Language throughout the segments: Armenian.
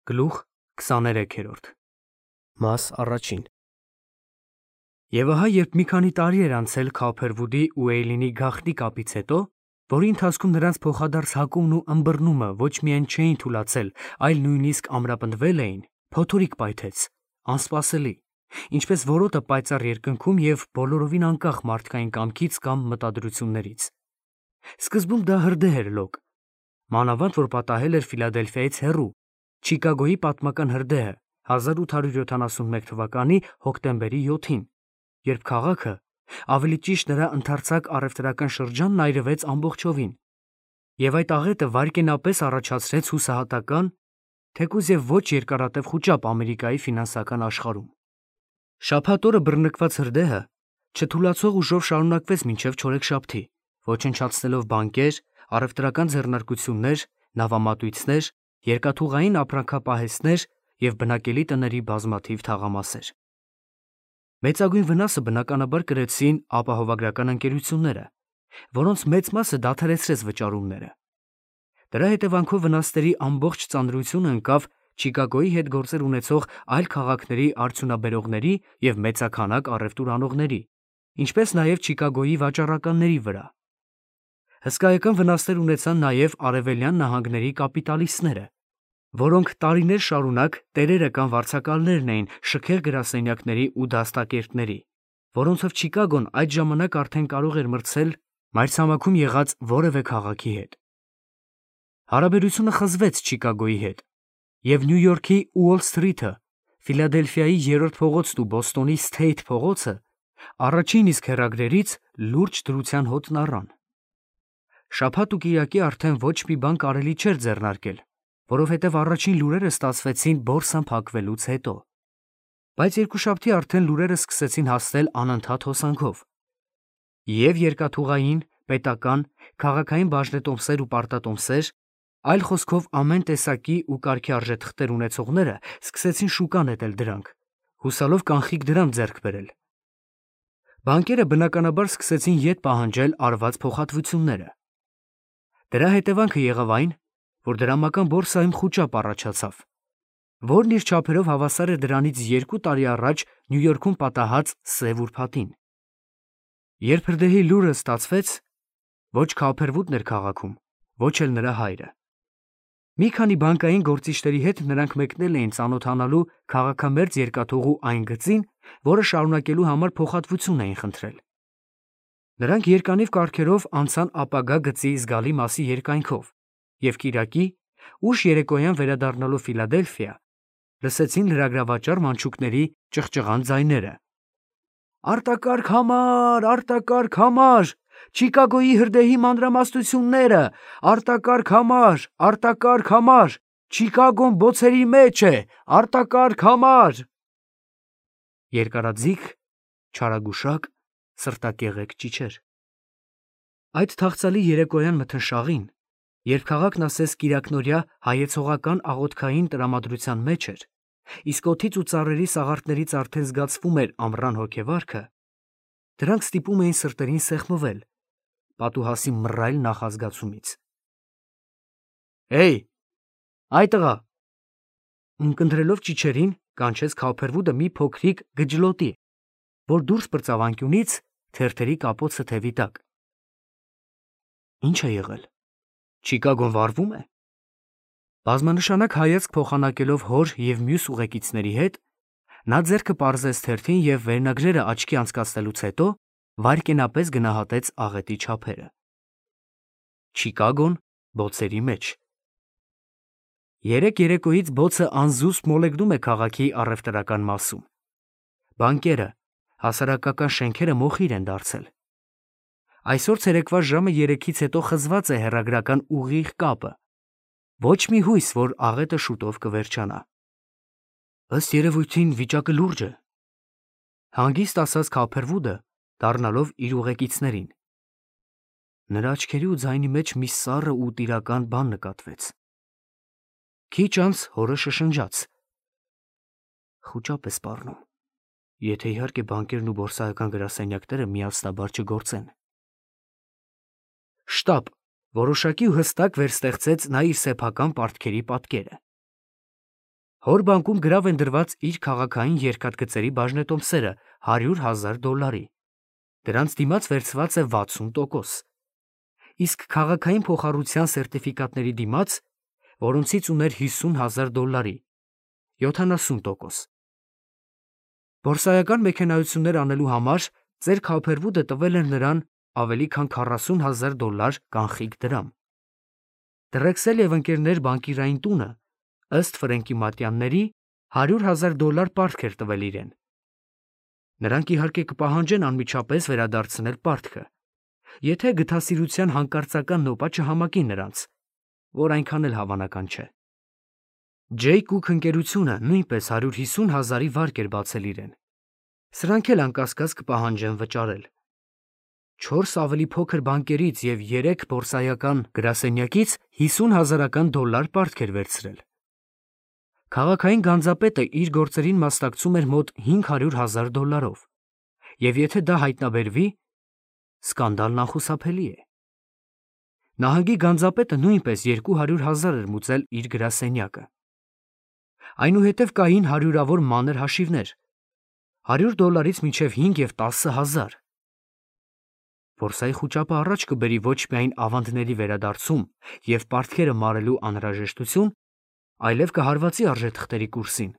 Գլուխ 23 Մաս առաջին Եվ ահա երբ մի քանի տարի էր անցել Քոփերվուդի ու Էյլինի գաղտնի կապից հետո, որի ընթացքում նրանց փոխադարձ հակումն ու ըմբռնումը ոչ միայն չէին թուլացել, այլ նույնիսկ ամրապնդվել էին, փոթորիկ պայթեց, անսպասելի, ինչպես որոտը պայծառ երկնքում և բոլորովին անկախ մարդկային կամքից կամ մտադրություններից։ Սկզբում դա հրդեհ էր լոկ, մանավանդ որ պատահել էր Ֆիլադելֆիայից հեռու, Չիկագոյի պատմական հրդեհը 1871 թվականի հոկտեմբերի 7-ին, երբ քաղաքը, ավելի ճիշտ նրա ընդարձակ առևտրական շրջանն այրվեց ամբողջովին, և այդ աղետը վայրկենապես առաջացրեց հուսահատական, թեկուզ և ոչ երկարատև խուճապ Ամերիկայի ֆինանսական աշխարհում։ Շաբաթ օրը բռնկված հրդեհը չթուլացող ուժով շարունակվեց մինչև չորեքշաբթի, ոչնչացնելով բանկեր, առևտրական ձեռնարկություններ, նավամատույցներ, երկաթուղային ապրանքապահեստներ և բնակելի տների բազմաթիվ թաղամասեր։ Մեծագույն վնասը բնականաբար կրեցին ապահովագրական ընկերությունները, որոնց մեծ մասը դադարեցրեց վճարումները։ Դրա հետևանքով վնասների ամբողջ ծանրությունը ընկավ Չիկագոյի հետ գործեր ունեցող այլ քաղաքների արդյունաբերողների և մեծաքանակ առևտուր անողների, ինչպես նաև Չիկագոյի վաճառականների վրա։ Հսկայական վնասներ ունեցան նաև արևելյան նահանգների կապիտալիստները, որոնք տարիներ շարունակ տերերը կամ վարձակալներն էին շքեղ գրասենյակների ու դաստակերտների, որոնցով Չիկագոն այդ ժամանակ արդեն կարող էր մրցել մայրցամաքում եղած որևէ քաղաքի հետ։ Հարաբերությունը խզվեց Չիկագոյի հետ, և Նյու Յորքի Ուոլ Սթրիթը, Ֆիլադելֆիայի երրորդ փողոցն ու Բոստոնի Սթեյթ փողոցը առաջին իսկ հեռագրերից լուրջ դրության հոտն առան։ Շաբաթ ու կիրակի արդեն ոչ մի բան կարելի չէր ձեռնարկել, որովհետև առաջին լուրերը ստացվեցին բորսան փակվելուց հետո։ Բայց երկուշաբթի արդեն լուրերը սկսեցին հասնել անընդհատ հոսանքով։ Եվ երկաթուղային, պետական, քաղաքային բաժնետոմսեր ու պարտատոմսեր, այլ խոսքով ամեն տեսակի ու կարգի արժեթղթեր ունեցողները սկսեցին շուկա նետել դրանք, հուսալով կանխիկ դրամ ձեռք բերել։ Բանկերը բնականաբար սկսեցին ետ պահանջել արված փոխհատվությունները։ Դրա հետևանքը եղավ այն, որ դրամական բորսայում խուճապ առաջացավ, որն իր չափերով հավասար էր դրանից 2 տարի առաջ Նյու Յորքում պատահած սև ուրբաթին։ Երբ հրդեհի լուրը ստացվեց, ոչ Քոփերվուդն էր քաղաքում, ոչ էլ նրա հայրը։ Մի քանի բանկային գործիչների հետ նրանք մեկնել էին ծանոթանալու քաղաքամերձ երկաթուղու այն գծին, որը շարունակելու համար փոխհատվություն էին խնդրել։ Նրանք երկանիվ կարգերով անցան ապագա գծի զգալի մասի երկայնքով և կիրակի, ուշ երեկոյան վերադառնալով Ֆիլադելֆիա, լսեցին լրագրավաճառ մանչուկների ճղճղան ձայները. «Արտակարգ համար, արտակարգ համար, Չիկագոյի հրդեհի մանրամասնությունները, արտակարգ համար, Չիկագոն բոցերի մեջ է, արտակարգ համար»։ Երկարաձիգ, չարագուշակ, սրտակեղեկ ճիչեր։ Այդ թախծալի երեկոյան մթնշաղին, երբ քաղաքն ասես կիրակնօրյա հայեցողական աղոթքային տրամադրության մեջ էր, իսկ օդից ու ծառերի սաղարթներից արդեն զգացվում էր ամռան հոգեվարքը, դրանք ստիպում էին սրտերին սեղմվել պատուհասի մռայլ նախազգացումից։ «Հեյ, այ տղա», ունկնդրելով ճիչերին, կանչեց Քոփերվուդը մի փոքրիկ գջլոտի, որ դուրս պրծավ անկյունից թերթերի կապոցը թևի տակ։ «Ի՞նչ է եղել, Չիկագոն վարվո՞ւմ է»։ Բազմանշանակ հայացք փոխանակելով հոր և մյուս ուղեկիցների հետ, նա ձեռքը պարզեց թերթին և վերնագրերը աչքի անցկացնելուց հետո վայրկենապես գնահատեց աղետի չափերը։ Չիկագոն բոցերի մեջ։ Երեկ երեկոյից բոցը անզուսպ մոլեգնում է քաղաքի առևտրական մասում։ Բանկերը, հասարակական շենքերը մոխիր են դարձել։ Այսօր ցերեկվա ժամը 3-ից հետո խզված է հեռագրական ուղիղ կապը։ Ոչ մի հույս, որ աղետը շուտով կվերջանա։ Ըստ երևույթին վիճակը լուրջ է, հանգիստ ասաց Քոփերվուդը, դառնալով իր ուղեկիցներին։ Նրա աչքերի ու ձայնի մեջ մի սառը ու տիրական բան նկատվեց։ Քիչ անց հորը շշնջաց. «Խուճապ է սպառնում, եթե իհարկե բանկերն ու բորսայական գրասենյակները միասնաբար չգործեն»։ Շտապ, որոշակի ու հստակ վերստեղծեց նա իր սեփական պարտքերի պատկերը։ Հոր բանկում գրավ են դրված իր քաղաքային երկաթգծերի բաժնետոմսերը $100,000, դրանց դիմաց վերցված է 60%, իսկ քաղաքային փոխառության սերտիֆիկատների դիմաց, որոնցից ուներ $50,000, 70%։ Բորսայական մեքենայություններ անելու համար ծեր Քափերվուդը տվել էր նրան ավելի քան $40,000 կանխիկ դրամ։ Դրեքսել և ընկերներ բանկիրային տունը, ըստ Ֆրենկի Մատյանների, $100,000 պարտք էր տվել իրեն։ Նրանք իհարկե կպահանջեն անմիջապես վերադարձնել պարտքը, եթե գթասիրության հանկարծական նոպա չհամակի նրանց, որ այնքան էլ հավանական չէ։ Ջեյ Կուք ընկերությունը նույնպես 150,000-ի վարկ էր բացել իրեն։ Սրանք էլ անկասկած կպահանջեն վճարել։ 4 ավելի փոքր բանկերից և 3 բորսայական գրասենյակից $50,000 պարտք էր վերցրել։ Քաղաքային գանձապետը իր գործերին մասնակցում էր մոտ $500,000, և եթե դա հայտնաբերվի, սկանդալն անխուսափելի է։ Նահանգի գանձապետը նույնպես $200,000 էր մուծել իր գրասենյակը։ Այնուհետև կային հարյուրավոր մանր հաշիվներ, $100-ից մինչև 5 և 10,000։ Բորսայի խուճապը առաջ կբերի ոչ միայն ավանդների վերադարձում և պարտքերը մարելու անհրաժեշտություն, այլև կհարվածի արժեթղթերի կուրսին։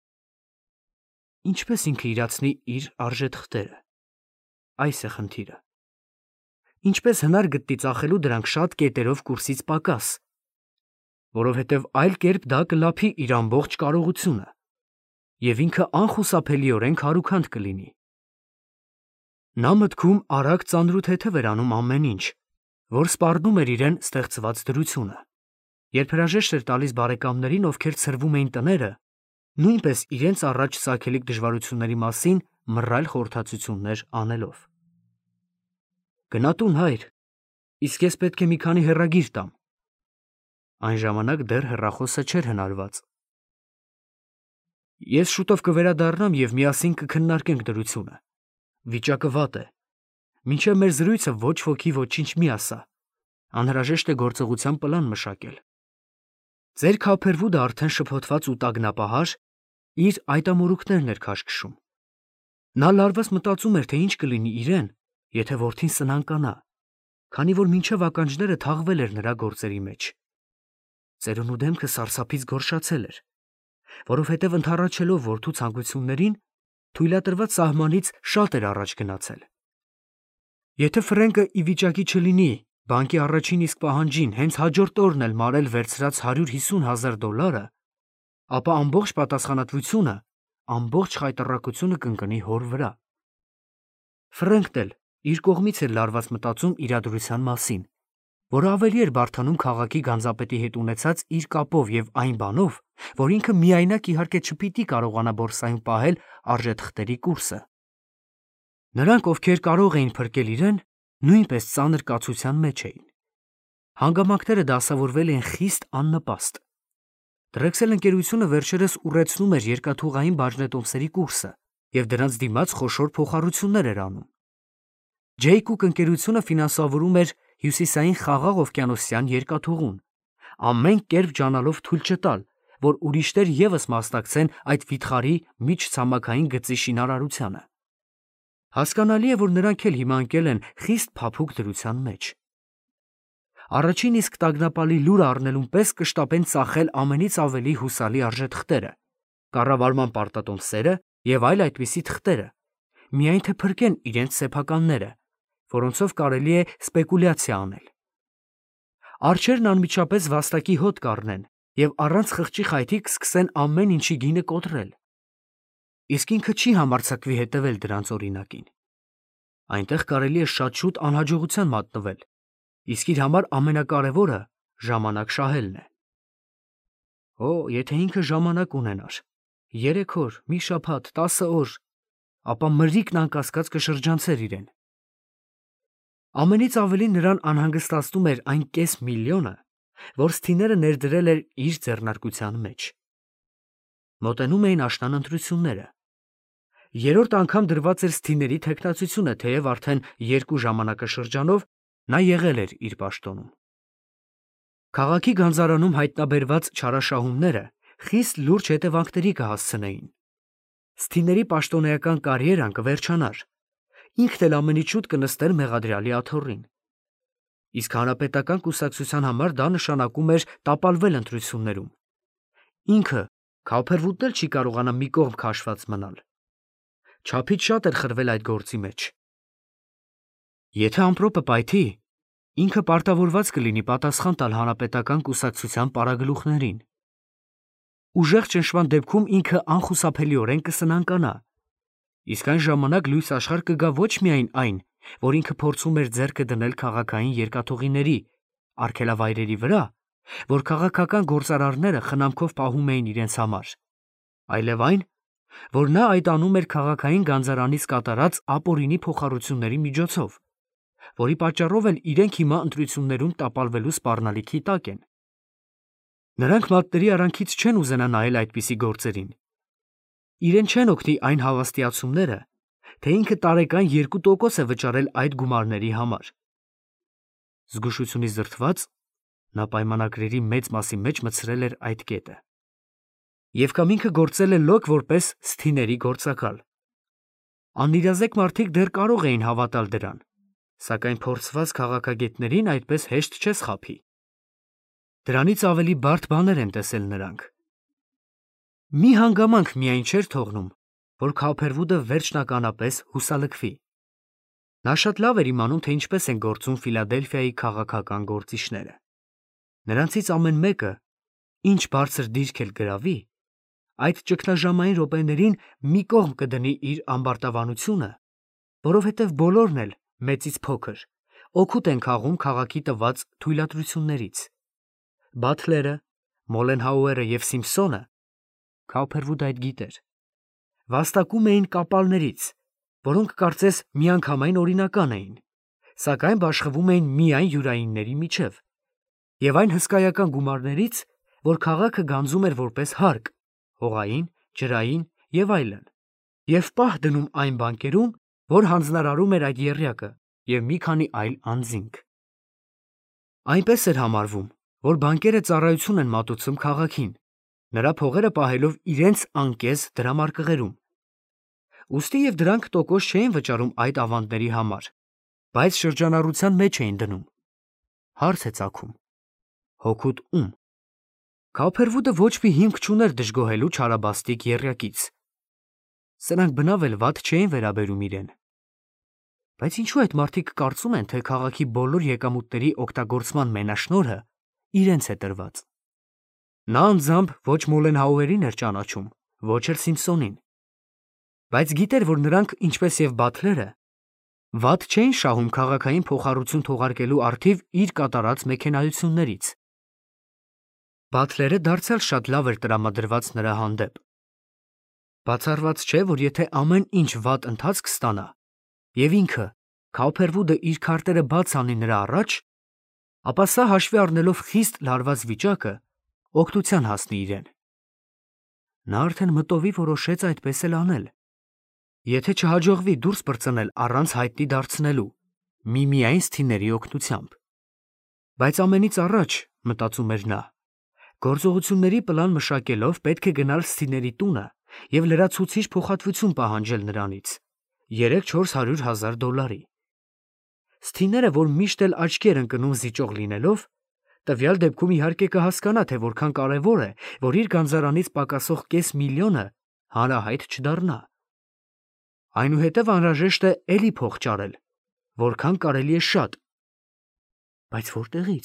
Ինչպես ինքը իրացնի իր արժեթղթերը։ Այս է խնդիրը։ Ինչպես հնար գտնի ծախելու դրանք շատ կետերով կուրսից պակաս, որովհետև այլ կերպ դա կլափի իր ամբողջ կարողությունը, և ինքը անխուսափելիորեն քարուքանդ կլինի։ Նա մտքում արագ ծանրութեթև էր անում ամեն ինչ, որ սպառնում էր իրեն ստեղծված դրությունը։ Երբ հրաժեշտ էր տալիս բարեկամներին, ովքեր ցրվում էին տները, նույնպես իրենց առաջ ծագելիք դժվարությունների մասին մռայլ խորհրդածություններ անելով։ Գնա տուն, հայր, իսկ ես պետք է մի քանի հեռագիր տամ։ Այն ժամանակ դեռ հեռախոսը չէր հնարված։ Ես շուտով կվերադառնամ և միասին կքննարկենք դրությունը։ Վիճակը վատ է։ Մինչև մեր զրույցը ոչ ոքի ոչինչ մի ասա։ Անհրաժեշտ է գործողության պլան մշակել։ Ձեր Քափերվուդը արդեն շփոթված ու տագնապահար իր այտամորուքներն էր քաշքշում։ Նա լարված մտածում էր, թե ինչ կլինի իրեն, եթե որդին սնանկանա, քանի որ մինչև ականջները թաղվել էր նրա գործերի մեջ։ Ծերունու դեմքը սարսափից գորշացել էր, որովհետև ընդառաջելով որդու ցանկություններին, թույլատրված սահմանից շատ էր առաջ գնացել։ Եթե Ֆրենկը ի վիճակի չլինի բանկի առաջին իսկ պահանջին հենց հաջորդ օրն էլ մարել վերցրած $150,000, ապա ամբողջ պատասխանատվությունը, ամբողջ խայտառակությունը կընկնի հոր վրա։ Ֆրենկն էլ իր կողմից էր լարված մտածում իրադրության մասին, որը ավելի էր բարդանում քաղաքի գանձապետի հետ ունեցած իր կապով և այն բանով, որ ինքը միայնակ իհարկե չպիտի կարողանա բորսայում պահել արժեթղթերի կուրսը։ Նրանք, ովքեր կարող էին փրկել իրեն, նույնպես ծանր կացության մեջ էին։ Հանգամանքները դասավորվել էին խիստ աննպաստ։ Դրեքսել ընկերությունը վերջերս ուռեցնում էր երկաթուղային բաժնետոմսերի կուրսը և դրանց դիմաց խոշոր փոխառություններ էր անում։ Ջեյ Կուք ընկերությունը ֆինանսավորում էր հյուսիսային Խաղաղ օվկիանոսյան երկաթուղուն, ամեն կերպ ջանալով թույլ չտալ, որ ուրիշներ ևս մասնակցեն այդ վիթխարի միջցամաքային գծի շինարարությանը։ Հասկանալի է, որ նրանք էլ հիմա ընկել են խիստ փափուկ դրության մեջ։ Առաջին իսկ տագնապալի լուրը առնելուն պես կշտապեն ծախել ամենից ավելի հուսալի արժեթղթերը, կառավարման պարտատոմսերը և այլ այդպիսի թղթերը, միայն թե փրկեն իրենց սեփականները, որոնցով կարելի է սպեկուլյացիա անել։ Արջերն անմիջապես վաստակի հոտ կառնեն և առանց խղճի խայթի կսկսեն ամեն ինչի գինը կոտրել։ Իսկ ինքը չի համարձակվի հետևել դրանց օրինակին։ Այնտեղ կարելի է շատ շուտ անհաջողության մատնվել, իսկ իր համար ամենակարևորը ժամանակ շահելն է։ Օ, եթե ինքը ժամանակ ունենար, 3 օր, մի շաբաթ, 10 օր, ապա մրրիկն անկասկած կշրջանցեր իրեն։ Ամենից ավելի նրան անհանգստացնում էր այն $500,000, որ Սթիները ներդրել էր իր ձեռնարկության մեջ։ Մոտենում էին աշնան ընտրությունները։ Երրորդ անգամ դրված էր Սթիների թեկնածությունը, թեև արդեն 2 ժամանակաշրջանով նա եղել էր իր պաշտոնում։ Քաղաքի գանձարանում հայտնաբերված չարաշահումները խիստ լուրջ հետևանքների կհասցնեին։ Սթիների պաշտոնեական կարիերան կվերջանար, ինքն էլ ամենից շուտ կնստեր մեղադրյալի աթոռին։ Իսկ հանրապետական կուսակցության համար դա նշանակում էր տապալվել ընտրություններում։ Ինքը Քավփերվուտն էլ չի կարողանա մի կողմ քաշված մնալ։ Չափից շատ էր խրվել այդ գործի մեջ։ Եթե ամպրոպը պայթի, ինքը պարտավորված կլինի պատասխան տալ հանրապետական կուսակցության պարագլուխներին։ Ուժեղ ճնշման դեպքում ինքը անխուսափելիորեն կսնանկանա։ Իսկ այն ժամանակ լույս աշխարհ կգա ոչ միայն այն, որ ինքը փորձում էր ձեռքը դնել քաղաքային երկաթուղիների, արգելավայրերի վրա, որ քաղաքական գործարարները խնամքով պահում էին իրենց համար, այլև այն, որ նա այդ անում էր քաղաքային գանձարանից կատարած ապօրինի փոխառությունների միջոցով, որի պատճառով էլ իրենք հիմա ընտրություններում տապալվելու սպառնալիքի տակ են։ Նրանք մատների արանքից չեն ուզենա նայել այդպիսի գործերին։ Իրեն չեն օգնի այն հավաստիացումները, թե ինքը տարեկան 2% է վճարել այդ գումարների համար։ Զգուշությունից դրդված, նա պայմանագրերի մեծ մասի մեջ մտցրել էր այդ կետը։ Եվ կամ ինքը գործել է լոկ որպես սթիների գործակալ։ Անիրազեկ մարդիկ դեռ կարող էին հավատալ դրան, սակայն փորձված քաղաքագետներին այդպես հեշտ չես խաբի։ Դրանից ավելի բարդ բաներ են տեսել նրանք։ Մի հանգամանք միայն չէր թողնում, որ Քավփերվուտը վերջնականապես հուսալքվի։ Նա շատ լավ էր իմանում, թե ինչպես են գործում Ֆիլադելֆիայի քաղաքական գործիչները։ Նրանցից ամեն մեկը, ինչ բարձր դիրք էլ գրավի, այդ ճգնաժամային րոպեներին մի կողմ կդնի իր ամբարտավանությունը, որովհետև բոլորն էլ, մեծից փոքր, օգուտ են քաղում քաղաքի տված թույլատրություններից։ Բաթլերը, Մոլենհաուերը և Սիմփսոնը, Քավփերվուտը այդ գիտեր, վաստակում էին կապալներից, որոնք կարծես միանգամայն օրինական էին, սակայն բաշխվում էին միայն յուրայինների միջև, և այն հսկայական գումարներից, որ քաղաքը գանձում էր որպես հարկ, հողային, ջրային և այլն, և պահ դնում այն բանկերում, որ հանձնարարում էր այդ եռյակը, և մի քանի այլ անձինք։ Այնպես էր համարվում, որ բանկերը ծառայություն են մատուցում քաղաքին, նրա փողերը պահելով իրենց անկեզ դրամարկղերում։ Ուստի և դրանք տոկոս չէին վճարում այդ ավանդների համար, բայց շրջանառության մեջ էին դնում։ Հարց է ծագում. հօգուտ ում։ Քավփերվուտը ոչ մի հիմք չուներ դժգոհելու չարաբաստիկ եռյակից։ Սրանք բնավ էլ վատ չէին վերաբերում իրեն։ Բայց ինչու այդ մարդիկ կարծում են, թե քաղաքի բոլոր եկամուտների օգտագործման մենաշնորհը իրենց է տրված։ Նա անձամբ ոչ Մոլենհաուերին էր ճանաչում, ոչ էլ Սիմփսոնին։ Բայց գիտեր, որ նրանք, ինչպես և Բաթլերը, վատ չէին շահում քաղաքային փոխառություն թողարկելու առթիվ իր կատարած մեքենայություններից։ Բաթլերը դարձյալ շատ լավ էր տրամադրված նրա հանդեպ։ Բացառված չէ, որ եթե ամեն ինչ վատ ընթացք ստանա, և ինքը, Քավփերվուտը իր քարտերը բաց անի նրա առաջ, ապա սա հաշվի առնելով խիստ լարված վիճակը, օգնության հասնի իրեն։ Նա արդեն մտովի որոշեց այդպես էլ անել։ Եթե չհաջողվի դուրս պրծնել առանց հայտնի դարձնելու, միմիայն սթիների օգնությամբ։ Բայց ամենից առաջ, մտածում էր նա, գործողությունների պլան մշակելով պետք է գնալ սթիների տունը և լրացուցիչ փոխհատվություն պահանջել նրանից 300–400 000 $։ Սթիները, որ միշտ էլ աչքի էր ընկնում զիջող լինելով, տվյալ դեպքում իհարկե կհասկանա, թե որքան կարևոր է, որ իր գանձարանից պակասող $500,000 հանրահայտ չդառնա։ Այնուհետև անհրաժեշտ է էլի փող ճարել, որքան կարելի է շատ։ Բայց որտեղից։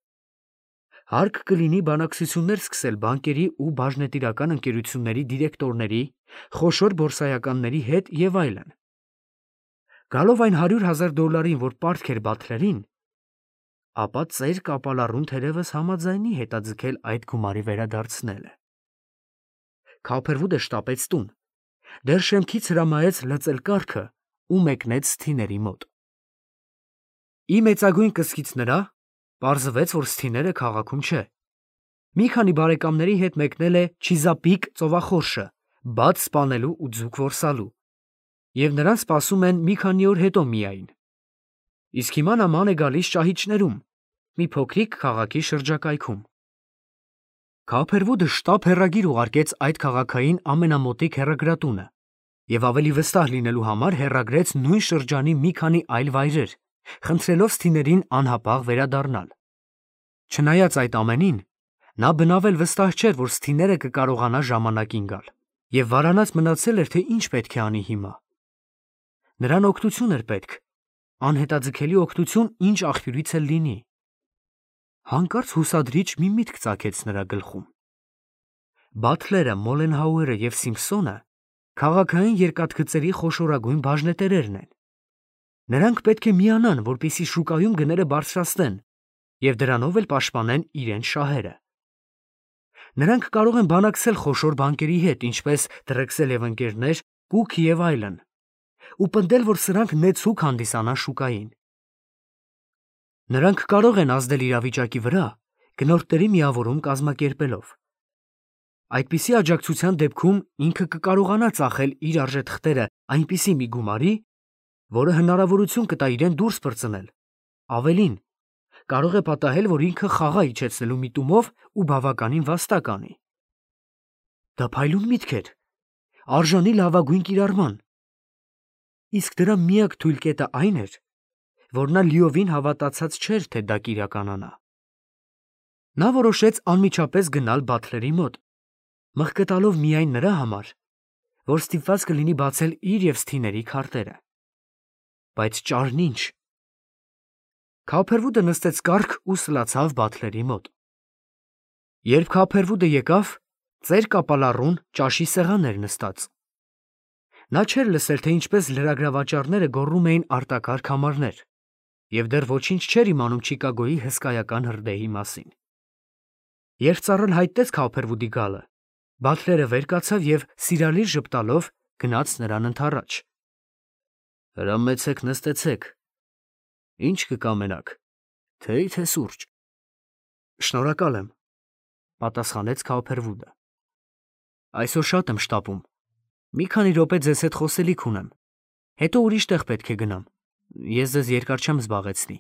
Հարկ կլինի բանակցություններ սկսել բանկերի ու բաժնետիրական ընկերությունների դիրեկտորների, խոշոր բորսայականների հետ և այլն։ Գալով այն $100,000, որ պարտք էր Բաթլերին, ապա ծեր կապալառուն թերևս համաձայնի հետաձգել այդ գումարի վերադարձնելը։ Քավփերվուտը շտապեց տուն, դեռ շեմքից հրամայեց լծել կառքը ու մեկնեց սթիների մոտ։ Ի մեծագույն կսկիծ նրա, պարզվեց, որ սթիները քաղաքում չէ։ Մի քանի բարեկամների հետ մեկնել է Չիզապիկ ծովախորշը, բաց սպանելու ու ձուկ որսալու, և նրան սպասում են մի քանի օր հետո միայն։ Իսկ հիմա նա ման է գալիս Շահիջներում, մի փոքրիկ քաղաքի շրջակայքում։ Քափերվուդը շտապ հեռագիր ուղարկեց այդ քաղաքային ամենամոտիկ հեռագրատունը և ավելի վստահ լինելու համար հեռագրեց նույն շրջանի մի քանի այլ վայրեր, խնդրելով սթիներին անհապաղ վերադառնալ։ Չնայած այդ ամենին, նա բնավ էլ վստահ չէր, որ սթիները կկարողանա ժամանակին գալ, և վարանած մնացել էր, թե ինչ պետք է անի հիմա։ Նրան օգնություն էր պետք, անհետաձգելի օգնություն, ինչ աղբյուրից էլ լինի։ Հանկարծ հուսադրիչ մի միտք ծագեց նրա գլխում։ Բաթլերը, Մոլենհաուերը և Սիմփսոնը քաղաքային երկաթգծերի խոշորագույն բաժնետերերն են։ Նրանք պետք է միանան, որպեսզի շուկայում գները բարձրացնեն և դրանով էլ պաշտպանեն իրենց շահերը։ Նրանք կարող են բանակցել խոշոր բանկերի հետ, ինչպես Drexel և ընկերներ, Cook և այլն, ու պնդել, որ սրանք նեցուկ հանդիսանան շուկային։ Նրանք կարող են ազդել իրավիճակի վրա, գնորդների միավորում կազմակերպելով։ Այդպիսի աջակցության դեպքում ինքը կկարողանա ծախել իր արժեթղթերը այնպիսի մի գումարի, որը հնարավորություն կտա իրեն դուրս պրծնել։ Ավելին, կարող է պատահել, որ ինքը խաղա իջեցնելու միտումով ու բավականին վաստակ անի։ Դա փայլուն միտք էր, արժանի լավագույն կիրառման։ Իսկ դրա միակ թույլ կետը այն էր, որ նա լիովին հավատացած չէր, թե դա կիրականանա։ Նա որոշեց անմիջապես գնալ Բաթլերի մոտ, մղկտալով միայն նրա համար, որ ստիպված կլինի բացել իր և սթիների քարտերը։ Բայց ճարն ինչ։ Քափերվուդը նստեց կառք ու սլացավ Բաթլերի մոտ։ Երբ Քափերվուդը եկավ, ծեր կապալառուն ճաշի սեղան էր նստած։ Նա չէր լսել, թե ինչպես լրագրավաճառները գոռում էին արտակարգ համարներ, և դեռ ոչինչ չէր իմանում Չիկագոյի հսկայական հրդեհի մասին։ Երբ ծառան հայտնեց Քափերվուդի գալը, Բաթլերը վեր կացավ և սիրալիր ժպտալով գնաց նրան ընդառաջ։ «Հրամեցեք նստեցեք։ Ինչ կկամենաք, թեյ թե սուրճ»։ «Շնորհակալ եմ», պատասխանեց Քափերվուդը։ «Այսօր շատ եմ շտապում։ Մի քանի րոպե ձեզ հետ խոսելիք ունեմ, հետո ուրիշ տեղ պետք է գնամ, ես ձեզ երկար չեմ զբաղեցնի»։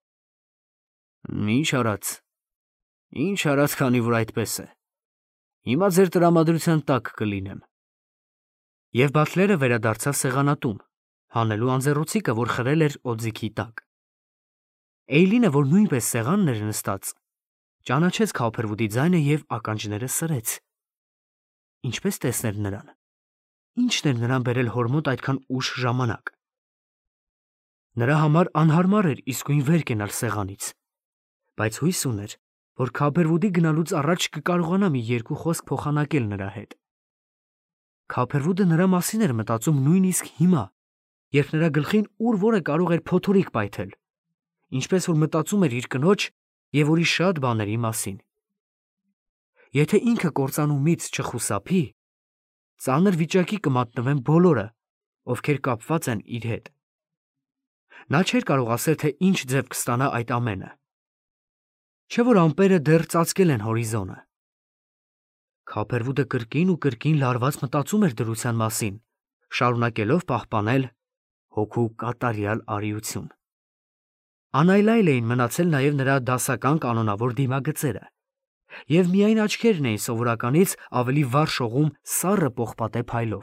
Ինչ արած, քանի որ այդպես է։ Հիմա ձեր տրամադրության տակ կլինեմ։ Եվ Բաթլերը վերադարձավ սեղանատուն, հանելու անձեռոցիկը, որ խրել էր օձիքի տակ։ Էյլինը, որ նույնպես սեղանն էր նստած, ճանաչեց Քափերվուդի ձայնը և ականջները սրեց։ Ինչպես տեսնել նրան։ Ինչն էր նրան բերել հոր մոտ այդքան ուշ ժամանակ։ Նրա համար անհարմար էր իսկույն վեր կենալ սեղանից, բայց հույս ուներ, որ Քափերվուդի գնալուց առաջ կկարողանա մի երկու խոսք փոխանակել նրա հետ։ Քափերվուդը նրա մասին էր մտածում նույնիսկ հիմա, երբ նրա գլխին ուր-որ կարող էր փոթորիկ պայթել, ինչպես որ մտածում էր իր կնոջ և ուրիշ շատ բաների մասին։ Եթե ինքը կործանումից չխուսափի, ծանր վիճակի կմատնվեն բոլորը, ովքեր կապված են իր հետ։ Նա չէր կարող ասել, թե ինչ ձև կստանա այդ ամենը։ Չէ՞ որ ամպերը դեռ ծածկել են հորիզոնը։ Քափերվուդը կրկին ու կրկին լարված մտածում էր դրության մասին, շարունակելով պահպանել հոգու կատարյալ արիություն։ Անայլայլ էին մնացել նաև նրա դասական կանոնավոր դիմագծերը, և միայն աչքերն էին սովորականից ավելի վառ շողում սառը պողպատե փայլով։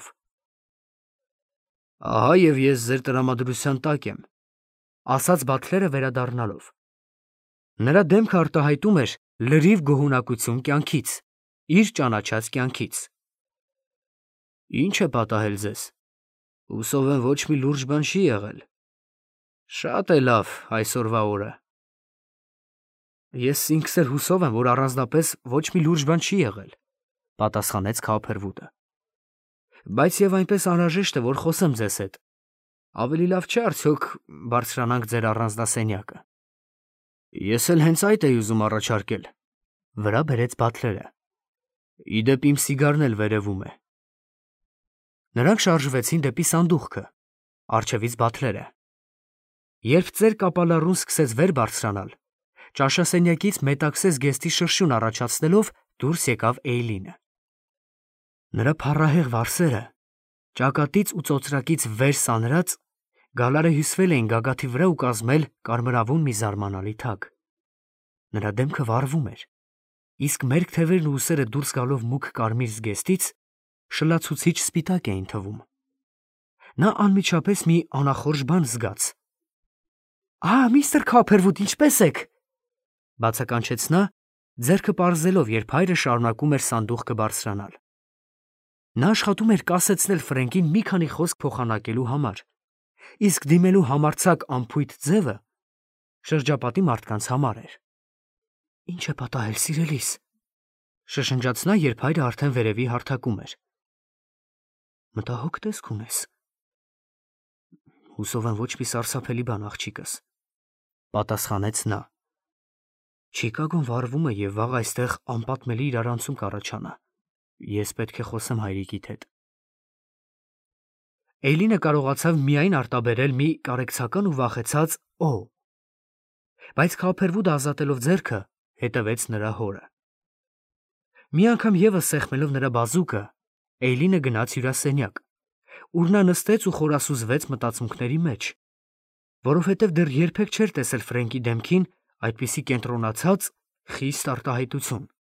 «Ահա և ես ձեր տրամադրության տակ եմ», ասաց Բաթլերը վերադառնալով։ Նրա դեմքը արտահայտում էր լրիվ գոհունակություն կյանքից, իր ճանաչած կյանքից։ «Ինչ է պատահել ձեզ։ Հուսով եմ ոչ մի լուրջ բան չի եղել։ Շատ է լավ այսօրվա օրը»։ Ես ինքս էլ հուսով եմ, որ առանձնապես ոչ մի լուրջ բան չի եղել, պատասխանեց Քափերվուդը։ Բայց և այնպես անհրաժեշտ է, որ խոսեմ ձեզ հետ։ Ավելի լավ չէ՞ արդյոք բարձրանանք ձեր առանձնասենյակը։ Ես էլ հենց այդ էի ուզում առաջարկել, վրա բերեց Բաթլերը։ Ի դեպ իմ սիգարն էլ վերևում է։ Նրանք շարժվեցին դեպի սանդուղքը, առջևից Բաթլերը։ Երբ ծեր կապալառուն սկսեց վեր բարձրանալ, ճաշասենյակից մետաքսես գեստի շրշյուն առաջացնելով դուրս եկավ Էյլինը։ Նրա փառահեղ վարսերը, ճակատից ու ծոծրակից վեր սանրած, գալարը հյուսվել էին գագաթի վրա ու կազմել կարմրավուն մի զարմանալի թագ։ Նրա դեմքը վառվում էր։ իսկ մերկ թևերն ու ուսերը դուրս գալով մուգ կարմիր զգեստից շլացուցիչ սպիտակ էին թվում։ Նա անմիջապես մի անախորժ բան զգաց։ Միստր Քոփերվուդ, ինչպե՞ս եք, բացականչեց նա, ձեռքը պարզելով, երբ հայրը շարունակում էր սանդուղքը բարձրանալ։ Նա աշխատում էր կասեցնել Ֆրենկին մի քանի խոսք փոխանակելու համար, իսկ դիմելու համարձակ անփույթ ձևը շրջապատի մարդկանց համար էր։ Ինչ է պատահել, սիրելիս, շշնջաց նա, երբ հայրը արդեն վերևի հարթակում էր։ Մտահոգ տեսք ունես։ Հուսով եմ ոչ մի սարսափելի բան, աղջիկս, պատասխանեց նա։ Չիկագոն վառվում է և վաղ այստեղ անպատմելի իրարանցում կառաջանա։ Ես պետք է խոսեմ հայրիկիդ հետ։ Էյլինը կարողացավ միայն արտաբերել մի կարեկցական ու վախեցած «օ», բայց Քոփերվուդը ազատելով ձեռքը հետևեց նրա հորը։ Մի անգամ ևս սեղմելով նրա բազուկը, Էյլինը գնաց հյուրասենյակ, ուր նա նստեց ու խորասուզվեց մտածմունքների մեջ, որովհետև դեռ երբեք չէր տեսել Ֆրենկի դեմքին այդպիսի կենտրոնացած, խիստ արտահայտություն։